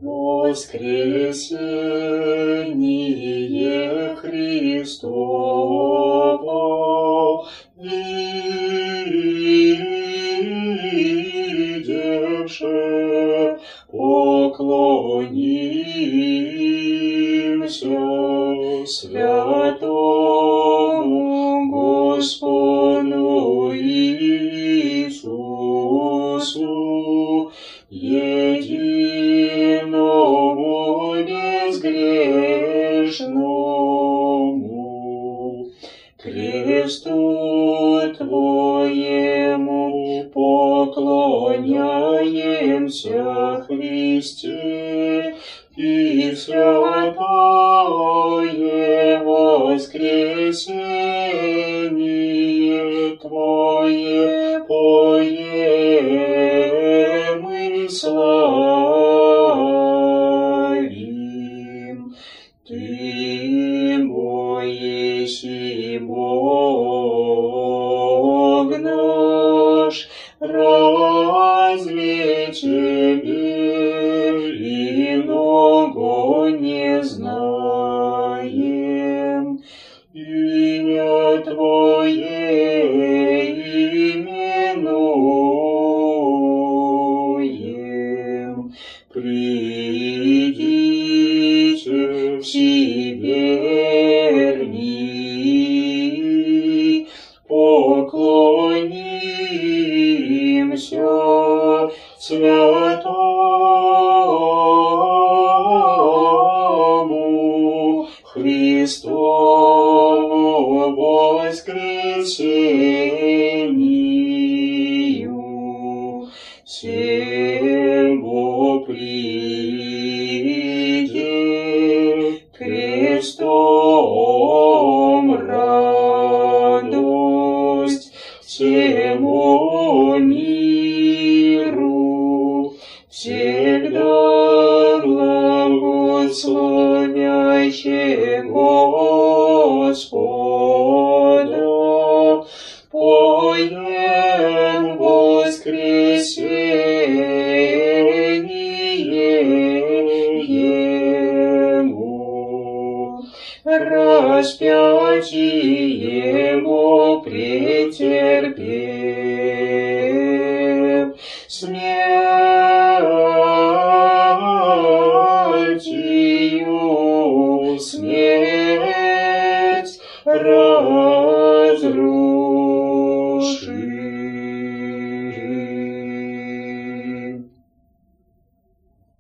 воскресение Христово, видевши, поклонимся святому Господу Иисусу, единому безгрешному. Кресту Твоему поклоняемся, Христе, и святое воскресение Твое поем и славим. Ты мой еси Бог наш, разве Тебе иного не знаем? Имя Твое именуем. Придите все верни, поклонимся святому Христову воскресению. Всего придет крестом радость всему миру, всегда благословящий Господа, поем воскресение Ему, распятие Его претерпел.